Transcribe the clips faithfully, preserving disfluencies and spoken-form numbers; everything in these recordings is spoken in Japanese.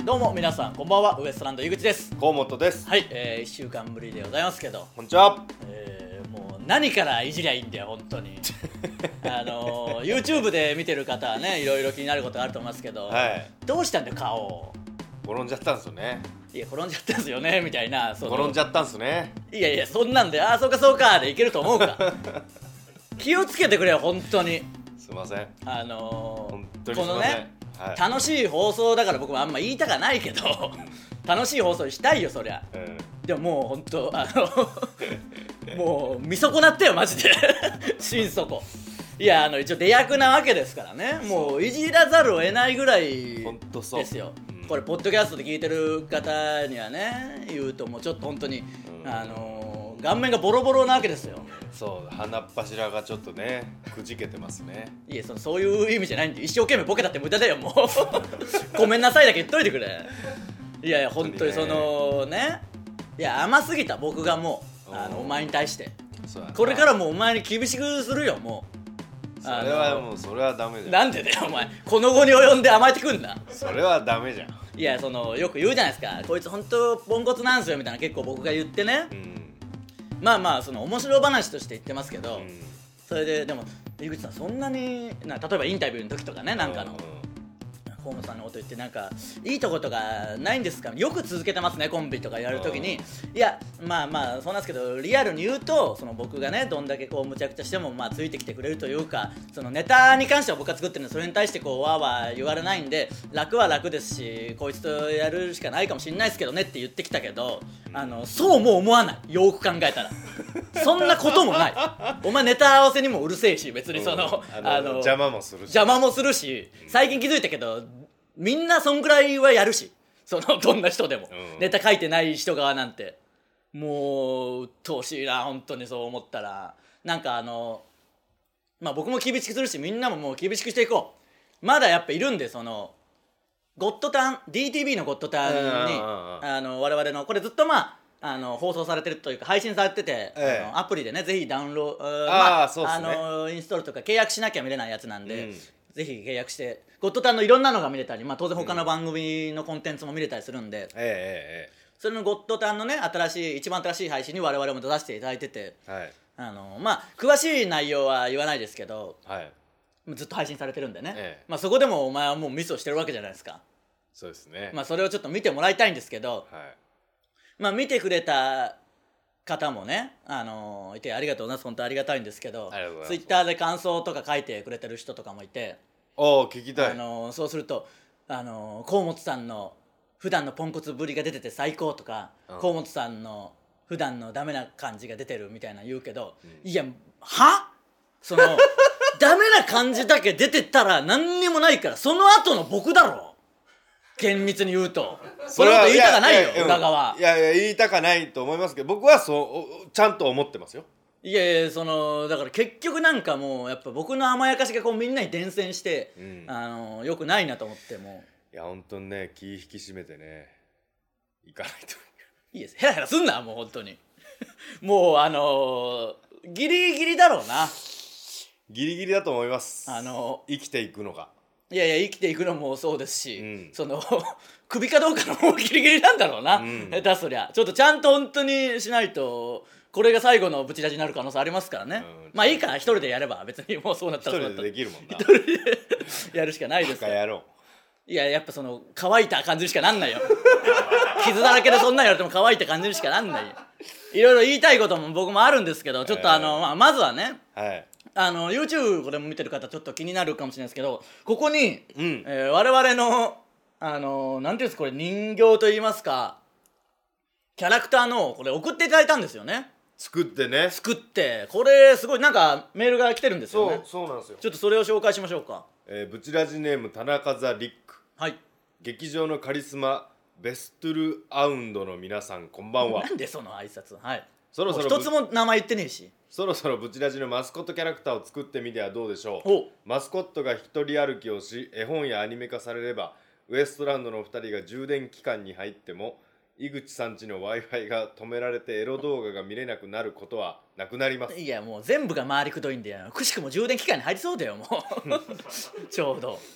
どうも皆さんこんばんは、ウエストランド井口です。 河本です。 はい、えー、いっしゅうかんぶりでございますけど、 こんにちは。 えー、もう何からいじりゃいいんだよ本当にあのー、YouTube で見てる方はね、いろいろ気になることがあると思いますけど、 はい、 どうしたんだよ顔。 転んじゃったんすよね。 いや転んじゃったんすよねみたいな、その転んじゃったんすね。 いやいや、そんなんでああそうかそうかでいけると思うか気をつけてくれよ本当に。 すいません、 あのー、 本当にすいません。 このね、 はい、 楽しい放送だから僕もあんま言いたかないけど楽しい放送したいよそりゃ、うん、でももう本当あのもう見損なったよマジで心底。いや、あの一応出役なわけですからね、もういじらざるを得ないぐらいですよ。うん、これポッドキャストで聞いてる方にはね言うと、もうちょっと本当に、うん、あの顔面がボロボロなわけですよ。 そう、鼻っ柱がちょっとねくじけてますね。 いや、そのそういう意味じゃないんで、一生懸命ボケたって無駄だよもうごめんなさいだけ言っといてくれ。いやいや本当にそのね、いや甘すぎた僕がもうあのお前に対して、これからもうお前に厳しくするよもう。 それはもうそれはダメじゃん。 なんでだよお前、この後に及んで甘えてくんな。 それはダメじゃん。 いや、そのよく言うじゃないですか、こいつ本当ポンコツなんすよみたいな、結構僕が言ってね、うん、まあまあその面白話として言ってますけど、うん、それででも井口さんそんなにな、例えばインタビューの時とかね、なんかの河本さんのこと言って、なんかいいとことかないんですか、よく続けてますねコンビとか言われる時に、いやまあまあそうなんですけど、リアルに言うと、その僕がねどんだけこうむちゃくちゃしてもまあついてきてくれるというか、そのネタに関しては僕が作ってるんで、それに対してこうわーわー言われないんで、楽は楽ですし、こいつとやるしかないかもしれないですけどねって言ってきたけど、あのそうも思わない、よく考えたらそんなこともない。お前ネタ合わせにもうるせえし、別にその、 うん、あの邪魔もするし邪魔もするし、最近気づいたけどみんなそんぐらいはやるし、そのどんな人でも、うん、ネタ書いてない人側なんてもう鬱陶しいな本当に。そう思ったらなんかあのまあ僕も厳しくするし、みんなももう厳しくしていこう。まだやっぱいるんで、そのゴッドタン ディーティービー のゴッドタンに、あの我々のこれずっとまああの放送されてるというか配信されてて、ええ、あのアプリでねぜひダウンロード、まあ、あのインストールとか契約しなきゃ見れないやつなんで、うん、ぜひ契約してゴッドタンのいろんなのが見れたり、まあ、当然他の番組のコンテンツも見れたりするんで、うん、ええ、それのゴッドタンのね新しい一番新しい配信に我々も出させていただいてて、はい、あのまあ詳しい内容は言わないですけど、はい、ずっと配信されてるんでね、ええ、まあ、そこでもお前はもうミスをしてるわけじゃないですか。 そうですね。 まあ、それをちょっと見てもらいたいんですけど、はい、まあ、見てくれた方もね、あのー、いてありがとうございます。本当ありがたいんですけど、ツイッターで感想とか書いてくれてる人とかもいて、 おー聞きたい。 あのー、そうすると、あのー、河本さんの普段のポンコツぶりが出てて最高とか、うん、河本さんの普段のダメな感じが出てるみたいな言うけど、うん、いやはそのダメな感じだけ出てたら何にもないから、その後の僕だろ厳密に言うと。それは言いたかないよ裏側。 いやいや言いたかないと思いますけど、僕はそうちゃんと思ってますよ。 いやいや、そのだから結局なんかもうやっぱ僕の甘やかしがこうみんなに伝染して、うん、あのよくないなと思って。もういや本当にね気引き締めてねいかないと。 いいです、ヘラヘラすんなもう本当にもうあのー、ギリギリだろうな。 ギリギリだと思います。 あの生きていくのが。 いやいや生きていくのもそうですし、うん、その首かどうかのもうギリギリなんだろうな、うん、下手そりゃちょっとちゃんと本当にしないとこれが最後のブチラジになる可能性ありますからね、うん、まあいいから一人でやれば別にもうそうなったらそうなったら一人でできるもんな。 一人でやるしかないですから。 やろう。いややっぱその乾いた感じにしかなんないよ傷だらけでそんなん言われても乾いた感じにしかなんないよ。いろいろ言いたいことも僕もあるんですけど、ちょっとあの、まあ、まずはね、はい、あの YouTube これも見てる方ちょっと気になるかもしれないですけど、ここに、うん、えー、我々のあのなんていうんですか、これ人形といいますかキャラクターのこれ送っていただいたんですよね。 作ってね作ってこれすごいなんかメールが来てるんですよね。 そうそうなんですよ。 ちょっとそれを紹介しましょうか。 えー、ブチラジネーム田中ザリック。 はい。 劇場のカリスマベストゥルアウンドの皆さんこんばんは。 なんでその挨拶。はい。 そろそろ一つも名前言ってねえし。 そろそろブチラジのマスコットキャラクターを作ってみてはどうでしょう。マスコットが一人歩きをし絵本やアニメ化されれば、ウエストランドのふたりが充電期間に入っても井口さんちの Wi-Fi が止められてエロ動画が見れなくなることはなくなります。 いやもう全部が回りくどいんだよ。くしくも充電期間に入りそうだよもうちょうど。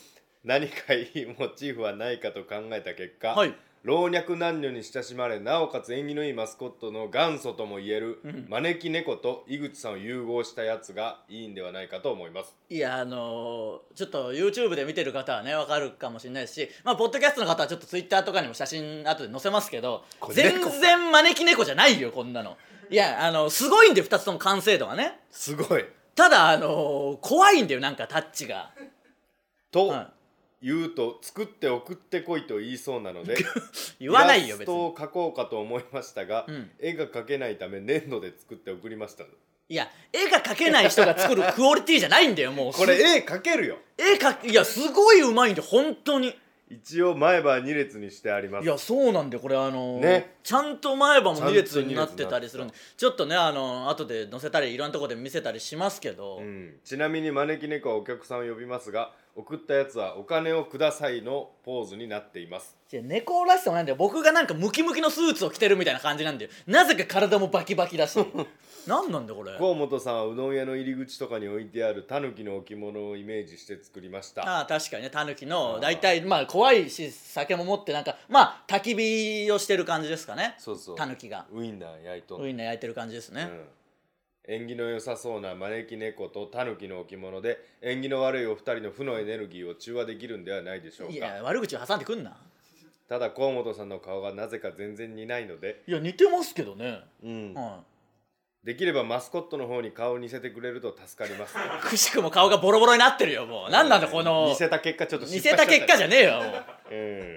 何かいいモチーフはないかと考えた結果、 はい、 老若男女に親しまれなおかつ縁起のいいマスコットの元祖ともいえる、うん、招き猫と井口さんを融合したやつがいいんではないかと思います。 いや、あのー、ちょっと YouTube で見てる方はね分かるかもしれないし、まあポッドキャストの方はちょっと Twitter とかにも写真後で載せますけど、全然招き猫じゃないよこんなの。いや、あのすごいんでふたつとも完成度がね、 すごい。 ただあのー、怖いんだよ、なんかタッチがと、はい、言うと作って送ってこいと言いそうなので言わないよ別に。 イラストを描こうかと思いましたが、うん、絵が描けないため粘土で作って送りました。 いや、絵が描けない人が作るクオリティじゃないんだよもう。 これ絵描けるよ。 絵描いやすごい上手いんで本当に。 一応前歯に列にしてあります。 いやそうなんで、これあのーね、ちゃんと前歯もに列になってたりするんで、ちょっとね、あのー、後で載せたりいろんなとこで見せたりしますけど、 うん、ちなみに招き猫はお客さんを呼びますが、送ったやつはお金をくださいのポーズになっています。 猫らしさもないんだよ。僕がなんかムキムキのスーツを着てるみたいな感じなんだよ。なぜか体もバキバキだしなんなんだこれ。 河本さんはうどん屋の入り口とかに置いてあるタヌキの置物をイメージして作りました。 ああ確かにね、タヌキの大体まあ怖いし酒も持ってなんかまあ焚き火をしてる感じですかね。 そうそう、 タヌキがウインナー焼いとウインナー焼いてる感じですね、 うん、縁起の良さそうな招き猫とタヌキの置物で縁起の悪いお二人の負のエネルギーを中和できるんではないでしょうか。 いや悪口を挟んでくんな。 ただ河本さんの顔がなぜか全然似ないので。 いや似てますけどね、 うん、はい、できればマスコットの方に顔を似せてくれると助かります。 くしくも顔がボロボロになってるよもう。なんなんだこの似せた結果ちょっと失敗しちゃった。似せた結果じゃねえよもううん、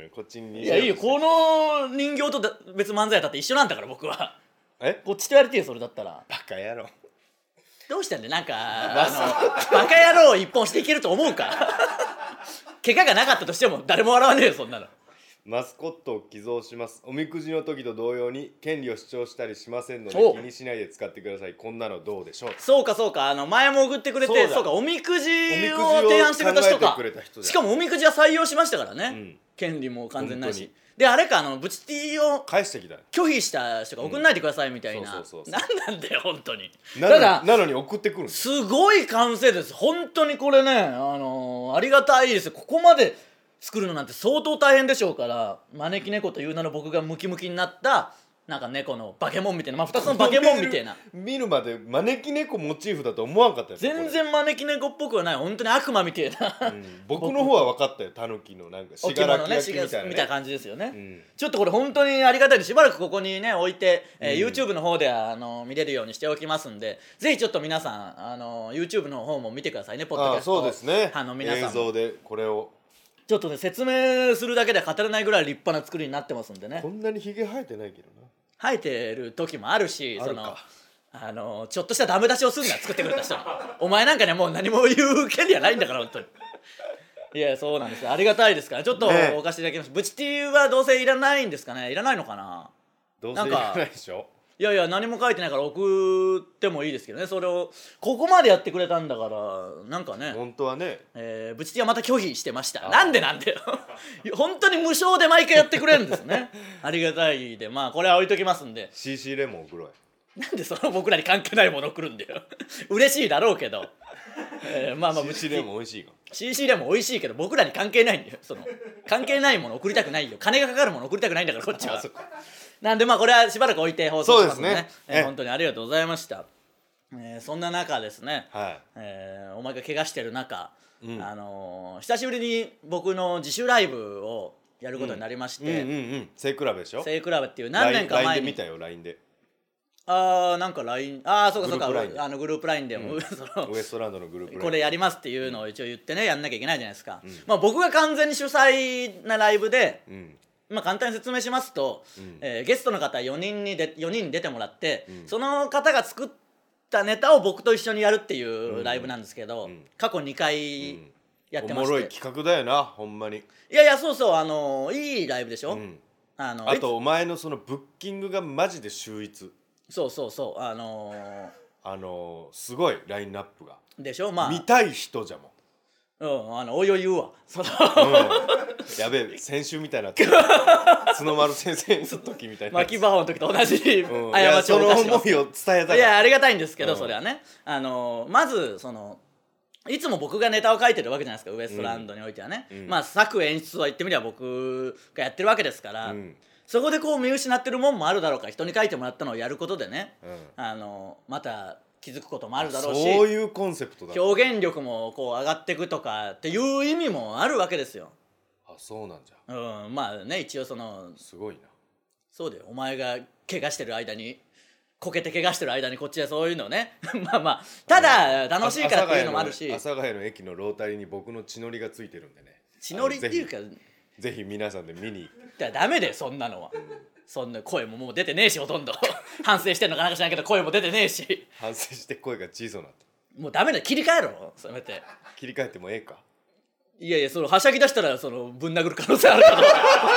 こっちに似せ。いやいいよ、この人形と別漫才だって一緒なんだから僕は。 えこっちとやりてえそれだったら。 バカ野郎。 どうしたんでなんかあのバカ野郎を一本していけると思うか怪我がなかったとしても誰も笑わねえよそんなの。 マスコットを寄贈します。おみくじの時と同様に権利を主張したりしませんので気にしないで使ってください。こんなのどうでしょう。 そうかそうか、あの前も送ってくれて、そう, そうかおみくじを提案してくれた人か。しかもおみくじは採用しましたからね、うん、権利も完全ないし。であれか、あのブチティを返してきた拒否した人が送んないでくださいみたいな。なんなんだよ本当に。 なのになのに送ってくるんです。 すごい完成です。本当にこれね、あのー、ありがたいですよ。ここまで作るのなんて相当大変でしょうから。招き猫という名の僕がムキムキになったなんか猫のバケモンみたいな、まあふたつのバケモンみたいな見るまで招き猫モチーフだと思わんかったよ。 全然招き猫っぽくはない。本当に悪魔みたいな、 うん、僕の方は分かったよ。タヌキのなんかしがらき焼きみたいな、ね、 みたいな感じですよね、うん、ちょっとこれ本当にありがたいんでしばらくここにね置いて、えーうん、YouTube の方ではあの見れるようにしておきますんで、ぜひちょっと皆さんあの YouTube の方も見てくださいね。ポッドキャスト。 ああそうですね、 あの皆さん映像でこれをちょっとね説明するだけで語れないぐらい立派な作りになってますんでね。 こんなにひげ生えてないけどな。 生えてる時もあるし、 あるか。 そのあのちょっとしたダメ出しをすんな作ってくれた人にお前なんかねもう何も言う権利はないんだから本当に。いやそうなんですよ、ありがたいですからちょっとお貸しいただきます。ブチティはどうせいらないんですかね。いらないのかな。 どうせいらないでしょ。 いやいや何も書いてないから送ってもいいですけどね。それをここまでやってくれたんだからなんかね。 本当はね、 えー、ブチティはまた拒否してました。なんでなんだよ本当に無償で毎回やってくれるんですねありがたいで、まあこれは置いときますんで。 シーシー レモン送ろうや。 なんでその僕らに関係ないもの送るんだよ嬉しいだろうけど、えー、まあまあシーシー レモン美味しいか。 シーシー レモン美味しいけど僕らに関係ないんだよ。その関係ないもの送りたくないよ。金がかかるもの送りたくないんだからこっちはなんでまあこれはしばらく置いて放送しますので ね, ね、えー、本当にありがとうございました、えー、そんな中ですね、はい、えー、お前が怪我してる中、うん、あのー、久しぶりに僕の自主ライブをやることになりまして、 うんうんうんうん、セイクラブでしょ。 セイクラブっていう何年か前にライン で見たよ。 ライン であーなんか ライン ああそうかそうかあのグループ ライン でも、うん、そのウエストランドのグループ ラインこれやりますっていうのを一応言ってねやんなきゃいけないじゃないですか、うん、まあ僕が完全に主催なライブで、うん、まあ簡単に説明しますと、うん、えー、ゲストの方よにんにでよにんに出てもらって、うん、その方が作ったネタを僕と一緒にやるっていうライブなんですけど、うん、過去にかいやってまして、 おもろい企画だよなほんまに。 いやいやそうそうあのいいライブでしょ、うん、あのあとお前のそのブッキングがマジで秀逸。 そうそうそうあのー、 あのー、すごいラインナップがでしょ。まあ見たい人じゃもん。うんあのおいおい言うわその、 うん、やべえ先週みたいな角丸先生の時みたいな巻き場の時と同じ過ちを犯してます。その思いを伝えたらいやありがたいんですけど、うん、それはねあのー、まずそのいつも僕がネタを書いてるわけじゃないですか、ウエストランドにおいてはね、うん、まあ作演出は言ってみれば僕がやってるわけですから、うん、そこでこう見失ってるもんもあるだろうから、人に書いてもらったのをやることでね、うん、あのまた気づくこともあるだろうし、 そういうコンセプトだ、 表現力もこう上がっていくとかっていう意味もあるわけですよ。 あ、そうなんじゃ。 うん、まあね、一応そのすごいな。 そうだよ、お前が怪我してる間にこけて怪我してる間にこっちでそういうのねまあまあただ楽しいからっていうのもあるし、 阿佐ヶ谷の駅のロータリーに僕の血のりがついてるんでね、 血のりっていうかぜひ皆さんで見に。 だダメでそんなのは、うん、そんな声ももう出てねえし、ほとんど反省してんのかなんか知らんけど声も出てねえし、 反省して声が小さくなって、 もうダメだ、切り替えろせめて。 切り替えてもええか。いやいや、そのはしゃぎ出したらそのぶん殴る可能性あるから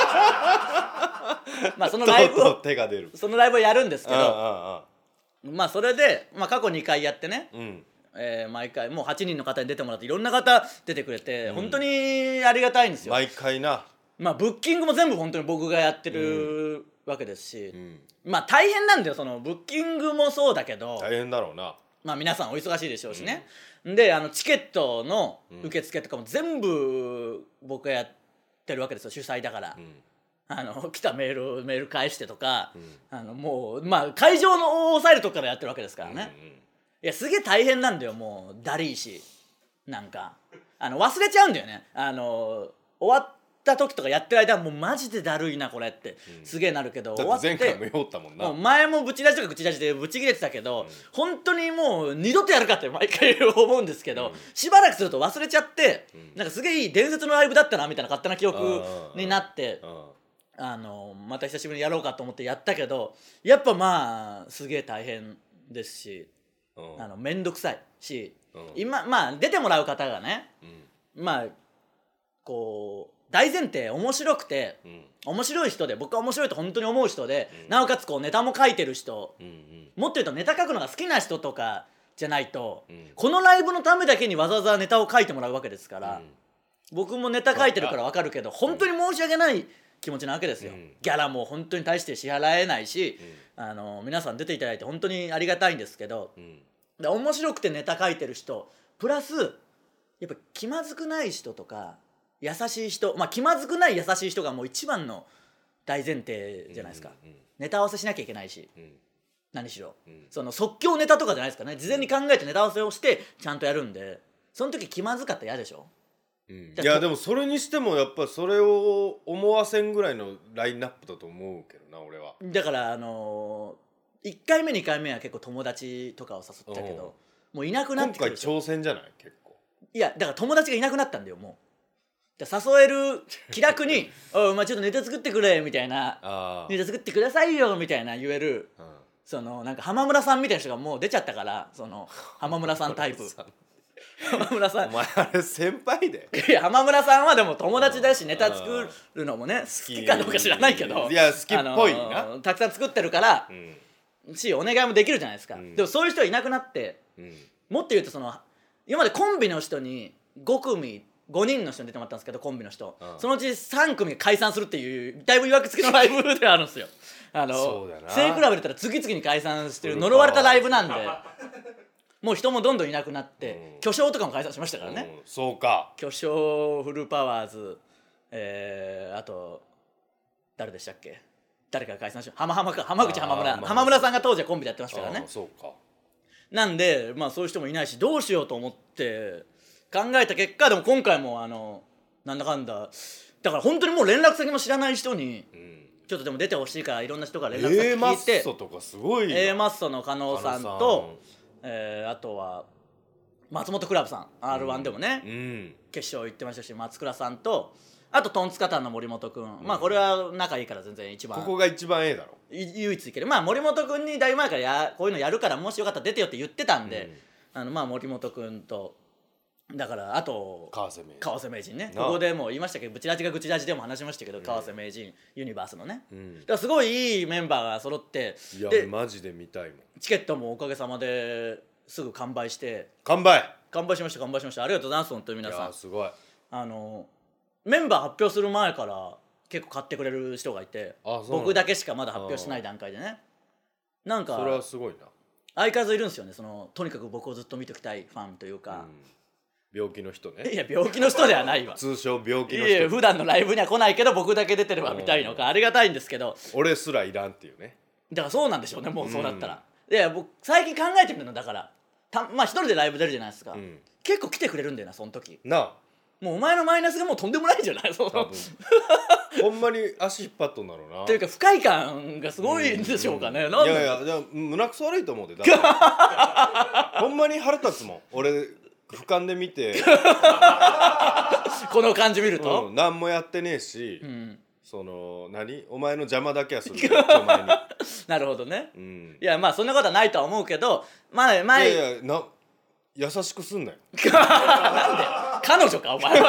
まあそのライブを手が出る、 そのライブをやるんですけど、ああああ、まあそれで、まあ、過去にかいやってね、うんえー、毎回もうはちにんの方に出てもらっていろんな方出てくれて、うん、本当にありがたいんですよ。 毎回な、 まあブッキングも全部本当に僕がやってる、うん、わけですし、うん、まあ大変なんだよ、そのブッキングもそうだけど大変だろうな。 まあ皆さんお忙しいでしょうしね、うん、であのチケットの受付とかも全部僕がやってるわけですよ、主催だから、うん、あの来たメールメール返してとか、うん、あのもうまあ会場の抑えるとこからやってるわけですからね、うんうん、いやすげえ大変なんだよ、もうだりーし、なんかあの忘れちゃうんだよね、あの終わった時とかやってる間はもうマジでだるいなこれってすげえなるけど、うん、終わって前回も酔ったもんな、 もう前もブチラジとかブチラジでブチ切れてたけど、うん、本当にもう二度とやるかって毎回思うんですけど、うん、しばらくすると忘れちゃって、うん、なんかすげえいい伝説のライブだったなみたいな勝手な記憶になって、あのまた久しぶりにやろうかと思ってやったけど、やっぱまあすげえ大変ですし、あのめんどくさいし、今まあ出てもらう方がね、まあこう大前提面白くて、面白い人で、僕は面白いと本当に思う人で、なおかつこうネタも書いてる人、もっと言うとネタ書くのが好きな人とかじゃないと、このライブのためだけにわざわざネタを書いてもらうわけですから、僕もネタ書いてるから分かるけど、本当に申し訳ない気持ちなわけですよ、うん、ギャラも本当に対して支払えないし、うん、あの皆さん出ていただいて本当にありがたいんですけど、うん、で面白くてネタ書いてる人プラスやっぱ気まずくない人とか優しい人、まあ気まずくない優しい人がもう一番の大前提じゃないですか、うんうんうん、ネタ合わせしなきゃいけないし、うん、何しろ、うん、その即興ネタとかじゃないですかね、事前に考えてネタ合わせをしてちゃんとやるんで、その時気まずかったら嫌でしょ。 うん、いやでもそれにしてもやっぱそれを思わせんぐらいのラインナップだと思うけどな、俺は。 だからあのー、いっかいめにかいめは結構友達とかを誘ったけど、もういなくなってくる。 今回挑戦じゃない？結構いやだから友達がいなくなったんだよ、もう。誘える気楽に「おいお前ちょっとネタ作ってくれ」みたいな「ネタ作ってくださいよ」みたいな言える、うん、そのなんか浜村さんみたいな人がもう出ちゃったから、その浜村さんタイプ浜村さんお前あれ先輩でいや浜村さんはでも友達だしネタ作るのもね好きかどうか知らないけど、 いや好きっぽいな、 あのー、たくさん作ってるから、うん、しお願いもできるじゃないですか、うん、でもそういう人はいなくなって、うん、もっと言うとその今までコンビの人にごくみごにんの人に出てもらったんですけど、コンビの人、うん、そのうちさんくみが解散するっていうだいぶいわくつきのライブであるんですよ。あの背比べで言ったら次々に解散してる呪われたライブなんでもう人もどんどんいなくなって、うん、巨匠とかも解散しましたからね、 うん、そうか、 巨匠、フルパワーズ、えー、あと誰でしたっけ、誰かが解散し浜浜か浜口浜村浜村さんが当時はコンビでやってましたからね。 そうか、 なんでまあそういう人もいないしどうしようと思って考えた結果、でも今回もあのなんだかんだだから本当にもう連絡先も知らない人に、うん、ちょっとでも出てほしいからいろんな人から連絡先聞いて、 A マッソとかすごい A マッソの加納さんとえー、あとは松本クラブさん アールワン でもね、うん、決勝行ってましたし、松倉さんとあとトンツカタンの森本くん、うん、まあこれは仲いいから全然一番ここが一番ええだろ、 唯一いける。まあ森本くんにだいぶ前からやこういうのやるからもしよかったら出てよって言ってたんで、うん、あのまあ森本くんとだからあと川瀬名人、 川瀬名人ね、ここでも言いましたけど、ブチラジがブチラジでも話しましたけど、うん、川瀬名人ユニバースのね、うん、だからすごいいいメンバーが揃って、 いやマジで見たいもん。 チケットもおかげさまですぐ完売して完売完売しました完売しましたありがとうございます。本当に皆さん、いやすごい、 あのメンバー発表する前から結構買ってくれる人がいて、僕だけしかまだ発表しない段階でね、なんかそれはすごいな、 相変わらずいるんですよね、そのとにかく僕をずっと見ておきたいファンというか、 病気の人ね。 いや病気の人ではないわ通称病気の人。 いや普段のライブには来ないけど僕だけ出てればみたいのがありがたいんですけど、 俺すらいらんっていうね。 だからそうなんでしょうねもうそうだったら、うん、いや僕最近考えてみるのだからたまあ一人でライブ出るじゃないですか、うん、結構来てくれるんだよなその時なあ。 もうお前のマイナスがもうとんでもないんじゃないそのほんまに足引っ張っとんだろうなというか不快感がすごいんでしょうかね、うん、 なんでいやいやじゃあ胸くそ悪いと思うでだってほんまに腹立つもん俺俯瞰で見てこの感じ見ると、 うん、何もやってねえし、うん、その何お前の邪魔だけはするお前になるほどね、うん、いやまあそんなことはないとは思うけどまあ前いやいやな優しくすんなよなんで彼女かお前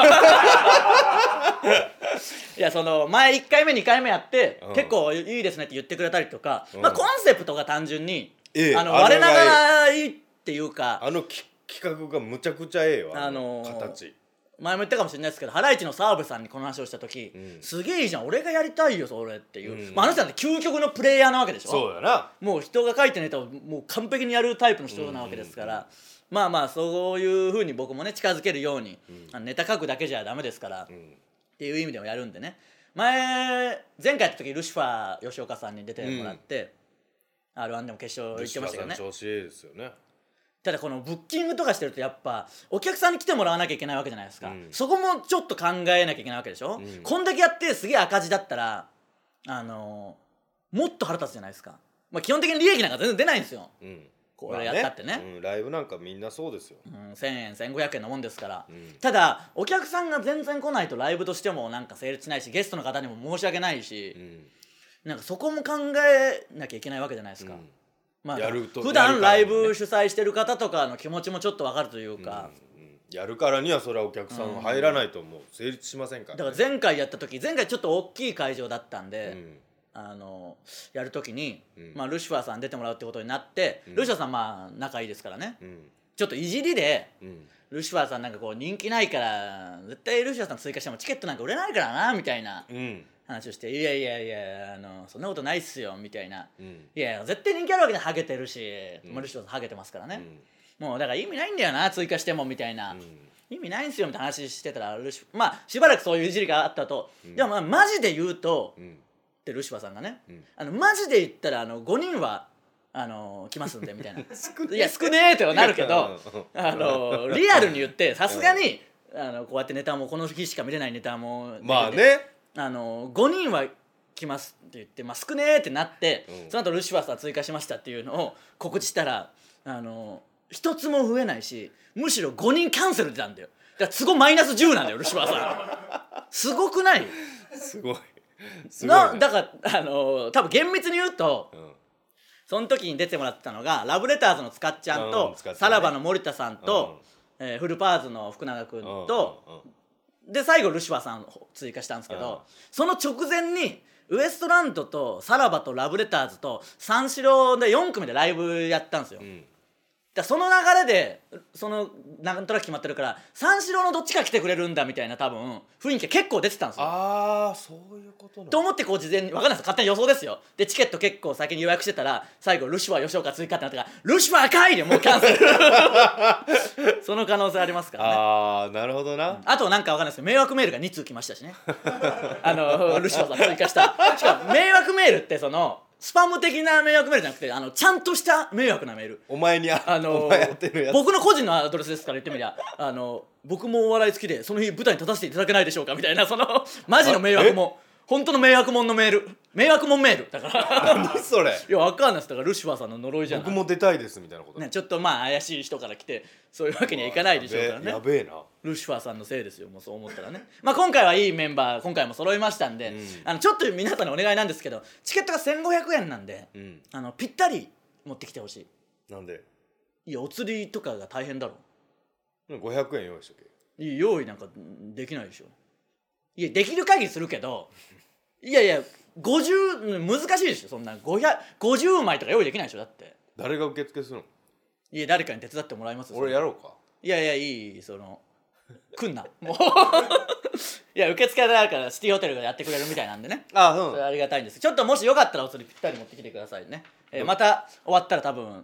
はいやその前いっかいめにかいめやって、うん、結構いいですねって言ってくれたりとか、うんまあ、コンセプトが単純に、ええ、あの我ながらいいっていうかあの企画がむちゃくちゃええわあのー、形前も言ったかもしれないですけどハライチの澤部さんにこの話をした時、うん、すげえいいじゃん俺がやりたいよそれっていう、うんまあ、あの人なんて究極のプレイヤーなわけでしょそうだなもう人が書いてネタをもう完璧にやるタイプの人なわけですから、うんうんうんまあまあそういう風に僕もね近づけるように、うん、ネタ書くだけじゃダメですから、うん、っていう意味でもやるんでね前前回やった時ルシファー吉岡さんに出てもらって、うん、アールワン でも決勝行ってましたけどねルシファーさん調子いいですよねただこのブッキングとかしてるとやっぱお客さんに来てもらわなきゃいけないわけじゃないですか、うん、そこもちょっと考えなきゃいけないわけでしょ、うん、こんだけやってすげえ赤字だったらあのー、もっと腹立つじゃないですか、まあ、基本的に利益なんか全然出ないんですよ、うんこれやったってね、まあねうん、ライブなんかみんなそうですよ、 うん、せんえんせんごひゃくえんのもんですから、うん、ただお客さんが全然来ないとライブとしてもなんか成立しないしゲストの方にも申し訳ないし、うん、なんかそこも考えなきゃいけないわけじゃないですか、うんまあ、やると普段ライブ主催してる方とかの気持ちもちょっと分かるというか、 うんうん、やるからにはそれはお客さん入らないともう成立しませんから、ね、 だから前回やった時前回ちょっと大きい会場だったんで、うんあのやるときに、うんまあ、ルシファーさん出てもらうってことになって、うん、ルシファーさんまあ仲いいですからね、うん、ちょっといじりで、うん、ルシファーさんなんかこう人気ないから絶対ルシファーさん追加してもチケットなんか売れないからなみたいな話をして、うん、いやいやいやあのそんなことないっすよみたいな、うん、いや絶対人気あるわけでハゲてるし、うんまあ、ルシファーさんハゲてますからね、うん、もうだから意味ないんだよな追加してもみたいな、うん意味ないんすよみたいな話してたらルシまあしばらくそういういじりがあったと、うん、でもまあマジで言うと、うんってルシファーさんがね、うん、あのマジで言ったらあのごにんはあの来ますんでみたいないや少ねえってなるけどあのリアルに言ってさすがにあのこうやってネタもこの日しか見れないネタもまあねあのごにんは来ますって言って、まあ、少ねえってなって、うん、その後ルシファーさん追加しましたっていうのを告知したらあの一つも増えないしむしろごにんキャンセル出たんだよだから都合マイナスじゅうなんだよルシファーさんすごくないすごいなだからあのー、多分厳密に言うと、うん、その時に出てもらってたのがラブレターズのつかっちゃんと、うんね、さらばの森田さんと、うんえー、フルパーズの福永君と、うん、で最後ルシファーさんを追加したんですけど、うん、その直前にウエストランドとさらばとラブレターズと三四郎でよん組でライブやったんですよ、うんだその流れでそのなんとなく決まってるから三四郎のどっちか来てくれるんだみたいな多分雰囲気結構出てたんですよああそういうことなのと思ってこう事前に分かんないです勝手に予想ですよでチケット結構先に予約してたら最後ルシファー吉岡追加ってなったからルシファーかいでもうキャンセルその可能性ありますからねああなるほどな、うん、 あとなんか分かんないですけど迷惑メールがに通来ましたしねあのルシファーさん追加したしかも迷惑メールってそのスパム的な迷惑メールじゃなくてあのちゃんとした迷惑なメールお前にあ、 あのー、 お前やってるやつ僕の個人のアドレスですから言ってみりゃあの僕もお笑い好きでその日舞台に立たせていただけないでしょうかみたいなそのマジの迷惑も本当の迷惑もんのメール迷惑もんメールだから何それいや分かんないですだからルシファーさんの呪いじゃない僕も出たいですみたいなこと、 ね、ちょっとまあ怪しい人から来てそういうわけにはいかないでしょうからねやべえなルシファーさんのせいですよもうそう思ったらねまあ今回はいいメンバー今回も揃いましたんで、うん、あのちょっと皆さんにお願いなんですけどチケットがせんごひゃくえんなんで、うん、あのぴったり持ってきてほしいなんでいやお釣りとかが大変だろごひゃくえん用意しとけいや用意なんかできないでしょいやできる限りするけどいやいやごじゅう難しいでしょそんなごひゃくごじゅうまいとか用意できないでしょだって誰が受付するのいや誰かに手伝ってもらいます俺やろうかいやいやいいその来んなもういや受付だからシティホテルがやってくれるみたいなんでねああ、 うん、ありがたいんですちょっともしよかったらお釣りぴったり持ってきてくださいね、えー、また終わったら多分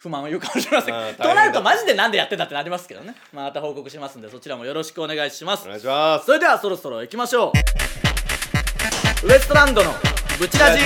不満を言うかもしれません。となるとマジでなんでやってんだってなりますけどね。また報告しますんで、そちらもよろしくお願いします。 お願いします。 それではそろそろ行きましょう。ウエストランドのブチラジ。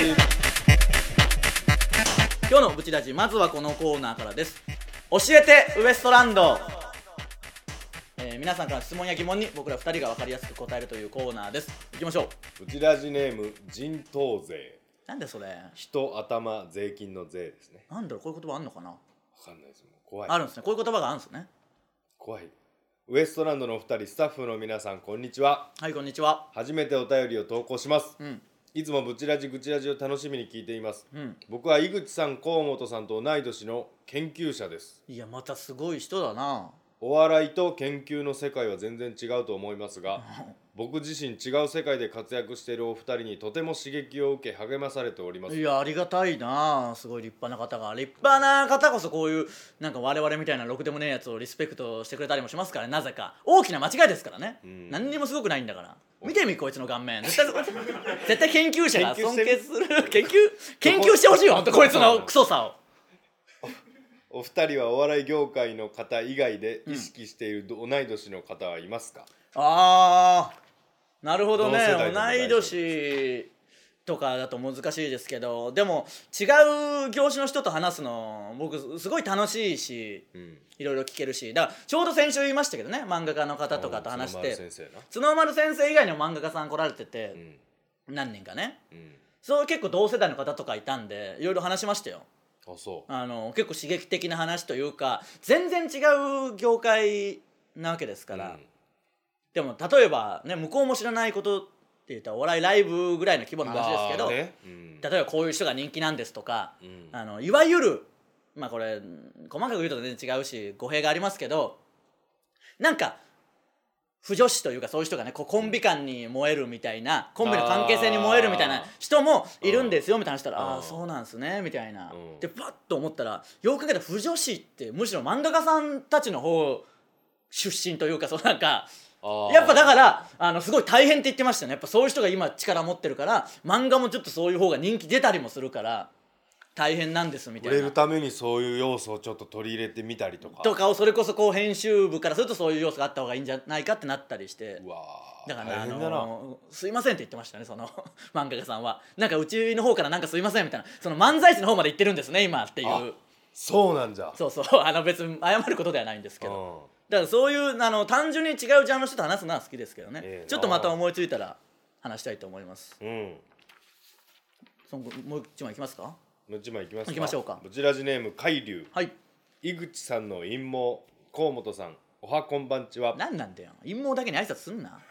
今日のブチラジ、まずはこのコーナーからです。教えてウエストランド。えー、皆さんから質問や疑問に僕らふたりが分かりやすく答えるというコーナーです。行きましょう。ブチラジネーム人頭税。 なんでそれ。 人頭税金の税ですね。 なんだろう、こういう言葉あんのかな。 分かんないです。もう怖い。 あるんですね、こういう言葉があるんですね。 怖い。ウエストランドのお二人、スタッフの皆さん、こんにちは。 はい、こんにちは。 初めてお便りを投稿します、 うん、 いつもブチラジグチラジを楽しみに聞いています、 うん、 僕は井口さん、河本さんと同い年の研究者です。 いや、またすごい人だな。 お笑いと研究の世界は全然違うと思いますが僕自身違う世界で活躍しているお二人にとても刺激を受け励まされております。 いや、ありがたいな。すごい立派な方が、立派な方こそこういうなんか我々みたいなろくでもねえやつをリスペクトしてくれたりもしますからね。なぜか大きな間違いですからね、うん、何にもすごくないんだから。見てみこいつの顔面。絶対絶対研究者が尊敬する研究研究してほしいよ、ほんとこいつのクソさを。 お二人はお笑い業界の方以外で意識している同い年の方はいますか？ うん、あー、なるほどね。同い年とかだと難しいですけど、でも違う業種の人と話すの僕すごい楽しいし、うん、いろいろ聞けるし、だからちょうど先週言いましたけどね、漫画家の方とかと話して、角丸先生以外にも漫画家さん来られてて、うん、何人かね、うん、そう結構同世代の方とかいたんでいろいろ話しましたよ。 あ、そう。 あの結構刺激的な話というか、全然違う業界なわけですから、うん、でも例えばね、向こうも知らないことって言ったらお笑いライブぐらいの規模の話ですけど、ね、うん、例えばこういう人が人気なんですとか、うん、あのいわゆるまあこれ細かく言うと全然違うし語弊がありますけど、なんか不女子というかそういう人がね、こうコンビ間に燃えるみたいな、コンビの関係性に燃えるみたいな人もいるんですよみたいな話したら、ああそうなんすねみたいな、でパッと思ったら、よく考えたら不女子ってむしろ漫画家さんたちの方出身というか、そうなんかやっぱだからあのすごい大変って言ってましたね。やっぱそういう人が今力持ってるから漫画もちょっとそういう方が人気出たりもするから大変なんですみたいな。 売れるためにそういう要素をちょっと取り入れてみたりとかとかを、それこそこう編集部からするとそういう要素があった方がいいんじゃないかってなったりして、 うわだから、ね、あのすいませんって言ってましたね、その漫画家さんは。なんかうちの方からなんかすいませんみたいな、その漫才師の方まで言ってるんですね今っていう。 そうなんじゃ。 そうそう、あの別に謝ることではないんですけど、だからそういうあの単純に違うジャンルの人と話すのは好きですけどね、えー、ちょっとまた思いついたら話したいと思います。うん、そのもう一枚いきますか。 もう一枚いきますか。 いきましょうか。 ブチラジネーム海流。 はい。 井口さんの陰謀、河本さん、おはこんばんちは。 なんなんだよ、陰謀だけに挨拶すんな。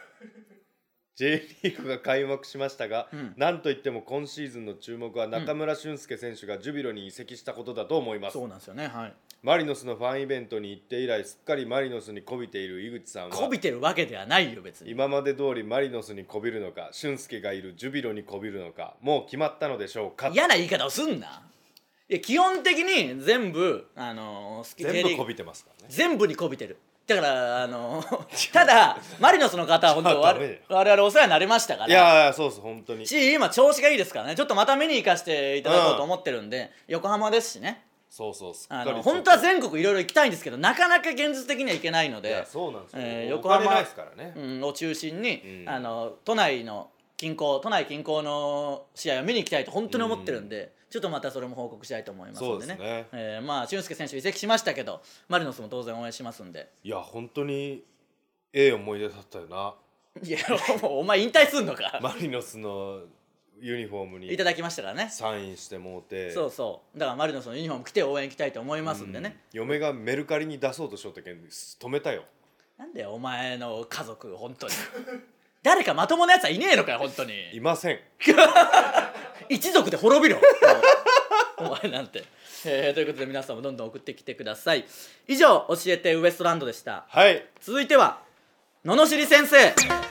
J リーグが開幕しましたが、うん、なんといっても今シーズンの注目は中村俊輔選手がジュビロに移籍したことだと思います。 そうなんですよね、はい。 マリノスのファンイベントに行って以来すっかりマリノスにこびている井口さんは、 こびてるわけではないよ別に。 今まで通りマリノスにこびるのか、俊輔がいるジュビロにこびるのか、もう決まったのでしょうか。 嫌な言い方をすんな。いや基本的に全部あのー、 全部こびてますからね。 全部にこびてる。だからあのー、ただマリノスの方は本当我々お世話になりましたから。 いやいやそうです本当に。 し今調子がいいですからね、ちょっとまた見に行かせていただこうと思ってるんで、うん、横浜ですしね。 そうそう、すっかりあの本当は全国いろいろ行きたいんですけど、なかなか現実的には行けないので。 いやそうなんですよ、 えー、横浜ないですからね、 うん、を中心に、うん、あの都内の近郊都内近郊の試合を見に行きたいと本当に思ってるんで、うん、ちょっとまたそれも報告したいと思いますのでね。そうですね、えー、まあ俊輔選手移籍しましたけどマリノスも当然応援しますんで。 いや本当にええ思い出だったよな。 いやもうお前引退すんのか。 マリノスのユニフォームにいただきましたからね、 サインしてもうて。 そうそうだからマリノスのユニフォーム着て応援行きたいと思いますんでね、 うん、嫁がメルカリに出そうとしよったけん止めたよ。 なんだよお前の家族本当に誰かまともなやつはいねえのかよ本当に。 いません一族で滅びろお前なんて、えー、ということで皆さんもどんどん送ってきてください。以上教えてウエストランドでした。 はい、 続いては罵り先生。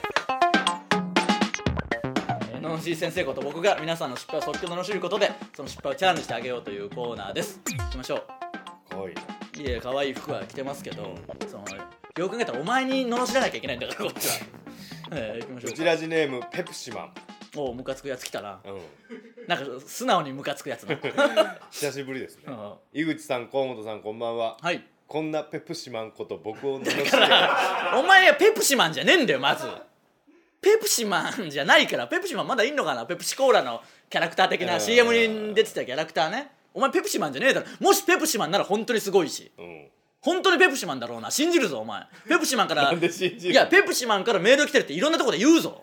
罵り先生こと僕が皆さんの失敗を即興罵ることでその失敗をチャレンジしてあげようというコーナーです。いきましょう。 かわいいな。いや可愛い服は着てますけど、そのよく考えたらお前に罵らなきゃいけないんだからこっちは。えー、いきましょう。 うちラジネームペプシマン。 おうムカつくやつ来たな、 うん、 なんか素直にムカつくやつな久しぶりですね、 うん、 井口さん河本さんこんばんは。 はい。 こんなペプシマンこと僕を罵ってだからお前はペプシマンじゃねえんだよ。まずペプシマンじゃないから。ペプシマンまだいんのかな。ペプシコーラのキャラクター的な シーエム に出てたキャラクターね。お前ペプシマンじゃねえだろ。もしペプシマンなら本当にすごいし、うん、本当にペプシマンだろうな。信じるぞお前。ペプシマンからなんで信じる。 いやペプシマンからメール来てるっていろんなとこで言うぞ。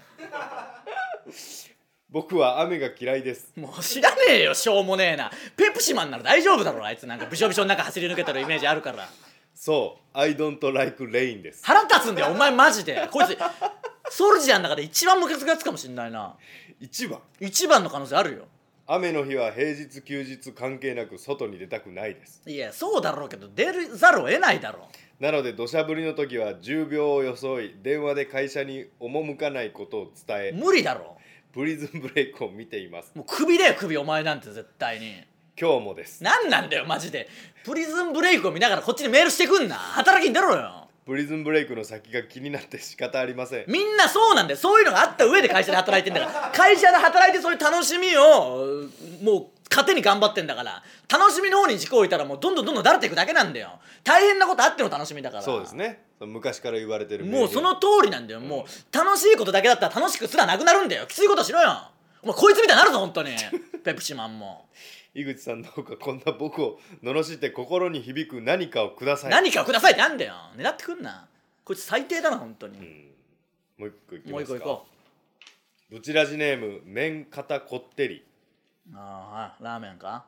僕は雨が嫌いです。 もう知らねえよしょうもねえな。ペプシマンなら大丈夫だろ。あいつなんかびしょびしょの中走り抜けてるイメージあるから。 そう I don't like rain です。 腹立つんだよお前マジで。こいつソルジャーの中で一番ムカつくやつかもしんないな。 一番一番の可能性あるよ。 雨の日は平日休日関係なく外に出たくないです。 いやそうだろうけど出るざるを得ないだろう。 なので土砂降りの時はじゅうびょうを装い電話で会社に赴かないことを伝え、 無理だろプリズンブレイクを見ています。 もう首だよ首。お前なんて絶対に。 今日もです。 なんなんだよマジで。プリズンブレイクを見ながらこっちにメールしてくんな。働きに出ろよ。 プリズンブレイクの先が気になって仕方ありません。 みんなそうなんだよ。そういうのがあった上で会社で働いてんだから会社で働いてそういう楽しみをもう糧に頑張ってんだから、楽しみの方に軸を置いたらもうどんどんどんどんだれていくだけなんだよ。大変なことあっての楽しみだから。 そうですね。昔から言われてる。 もうその通りなんだよ、うん、もう楽しいことだけだったら楽しくすらなくなるんだよ。きついことしろよお前。こいつみたいになるぞ本当にペプシマンも。 井口さんどうかこんな僕を罵って心に響く何かをください。 何かをくださいってなんだよ。狙ってくんな。こいつ最低だな本当に、うん、 もう一個いきますか。 もう一個いこう。ブチラジネーム麺肩こってり。 ああラーメンか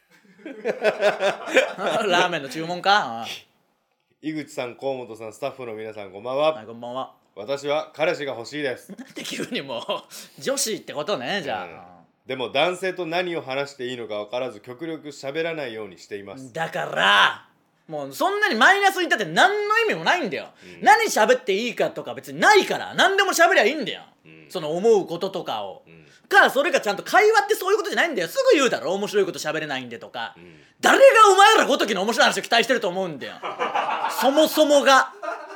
ラーメンの注文か。 井口さん河本さんスタッフの皆さんこんばんは。 はいこんばんは。 私は彼氏が欲しいです。 なんで急にもう女子ってことねじゃあ、うん、 でも男性と何を話していいのか分からず極力喋らないようにしています。 だからもうそんなにマイナスに言ったって何の意味もないんだよ、うん、何喋っていいかとか別にないから何でも喋りゃいいんだよ、うん、その思うこととかを、うん、かそれがちゃんと会話ってそういうことじゃないんだよ。すぐ言うだろ面白いこと喋れないんでとか、うん、誰がお前らごときの面白い話を期待してると思うんだよそもそもが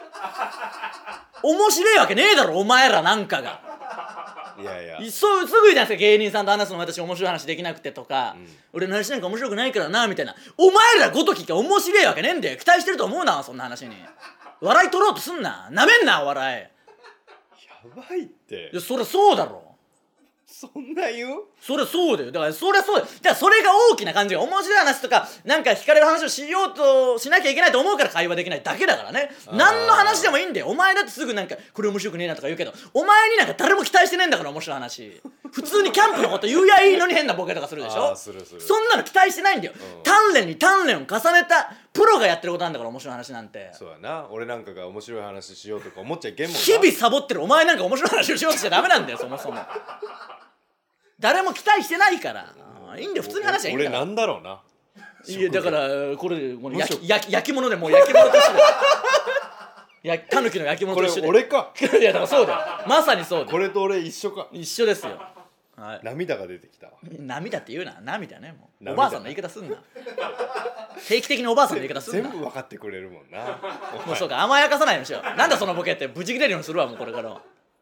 面白いわけねえだろお前らなんかが。 いやいやそうすぐ言うじゃないですか。芸人さんと話すの私面白い話できなくてとか、うん、俺の話なんか面白くないからなみたいな。お前らごときが面白いわけねえんだよ。期待してると思うなそんな話に。笑い取ろうとすんな。なめんなお笑い。 やばいって。 いやそりゃそうだろ。 そんな言う？ そりゃそうだよ。だからそりゃそうだよ。だからそれが大きな感じが面白い話とかなんか惹かれる話をしようとしなきゃいけないと思うから会話できないだけだからね。何の話でもいいんだよ。お前だってすぐなんかこれ面白くねえなとか言うけどお前になんか誰も期待してねえんだから面白い話。普通にキャンプのこと言うやいいのに変なボケとかするでしょ。 するする。 そんなの期待してないんだよ、うん、鍛錬に鍛錬を重ねたプロがやってることなんだから面白い話なんて。 そうやな。俺なんかが面白い話しようとか思っちゃいけんもんな。 日々サボってるお前なんか面白い話をしようとしちゃダメなんだよそもそも誰も期待してないからいいんだよ。普通に話はいいんだから。 俺なんだろうな。 いやだからこれこれ焼き焼き焼き物でもう焼き物としてやタヌキの焼き物と一緒で。 これ俺かいやだからそうだよまさにそうだよ。 これと俺一緒か。 一緒ですよ、はい、 涙が出てきたわ。 涙って言うな。涙ねもうおばあさんの言い方すんな定期的におばあさんの言い方すんな。 全部分かってくれるもんなもうそうか甘やかさないようにしよう。なんだそのボケってブチ切れるようにするわもうこれから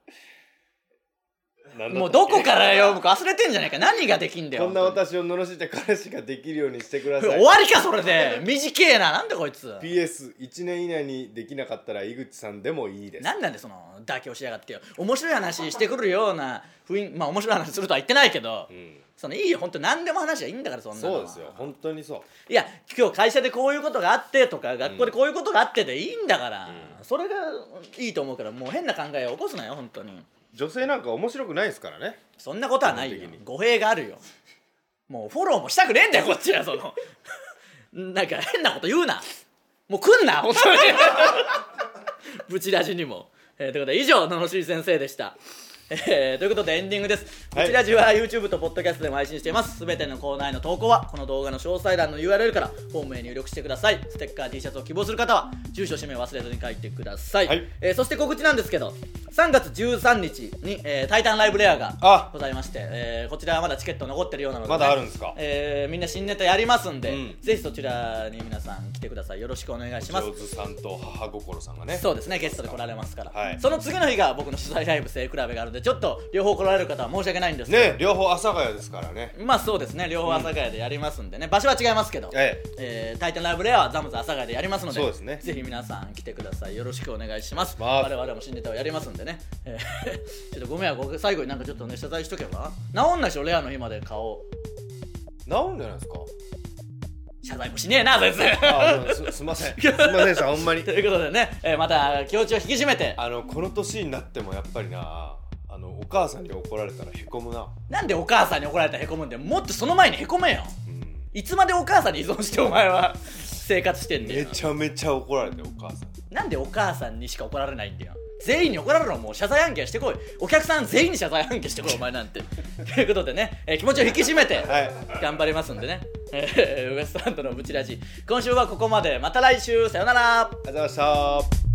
もうどこから読むか忘れてんじゃないか。何ができんだよ。 こんな私を罵って彼氏ができるようにしてください。 終わりかそれで短えな。なんでこいつピーエスいち 年以内にできなかったら井口さんでもいいです。 なんなんでその妥協しやがってよ。面白い話してくるような雰囲気まあ面白い話するとは言ってないけど、うん、そのいいよ本当何でも話はいいんだから。そんなのそうですよ本当にそう。 いや今日会社でこういうことがあってとか学校でこういうことがあってでいいんだから、うん、それがいいと思うからもう変な考えを起こすなよ本当に。 女性なんか面白くないですからね。 そんなことはないよ。語弊があるよ。もうフォローもしたくねえんだよこっちは。そのなんか変なこと言うな。もう来んな本当にブチラジにも、えー、ということで以上ののしい先生でした。えー、ということでエンディングです。こちらじは YouTube と Podcast でも配信しています。すべてのコーナーへの投稿はこの動画の詳細欄の ユーアールエル からフォームへ入力してください。ステッカー T シャツを希望する方は住所氏名忘れずに書いてください、はい。えー、そして告知なんですけどさんがつじゅうさんにちに、えー、タイタンライブレアがございまして、えー、こちらはまだチケット残ってるようなので、ね、 まだあるんですか。 えー、みんな新ネタやりますんで、うん、ぜひそちらに皆さん来てください。よろしくお願いします。 上手さんと母心さんがねそうですねゲストで来られますから、 はい、 その次の日が僕の取材ライブ背比べがあるのでちょっと両方来られる方は申し訳ないんですけどね、両方阿佐ヶ谷ですからね。 まあそうですね、両方阿佐ヶ谷でやりますんでね、うん、場所は違いますけど、えええー、タイタンライブレアはザムズ阿佐ヶ谷でやりますので、 そうですね、 ぜひ皆さん来てください。よろしくお願いします。我々も新ネタをやりますんでね、えー、ちょっとご迷惑、最後になんかちょっとね謝罪しとけば治んないでしょ、レアの日まで顔治るんじゃないですか。 謝罪もしねえなそいつ。 あすすいませんすいませんでしたほんまに。 ということでね、えー、また気持ちを引き締めて、 あのこの年になってもやっぱりな、あのお母さんに怒られたらへこむな。 なんでお母さんに怒られたらへこむんだよ。もっとその前にへこめよ、うん、いつまでお母さんに依存してお前は生活してんだよ。 めちゃめちゃ怒られてお母さん。 なんでお母さんにしか怒られないんだよ。全員に怒られるのもう謝罪案件してこい。お客さん全員に謝罪案件してこいお前なんて。ということでね、えー、気持ちを引き締めて頑張りますんでね、はい、えー、ウエストランドのブチラジ今週はここまで。また来週、さよなら。 ありがとうございました。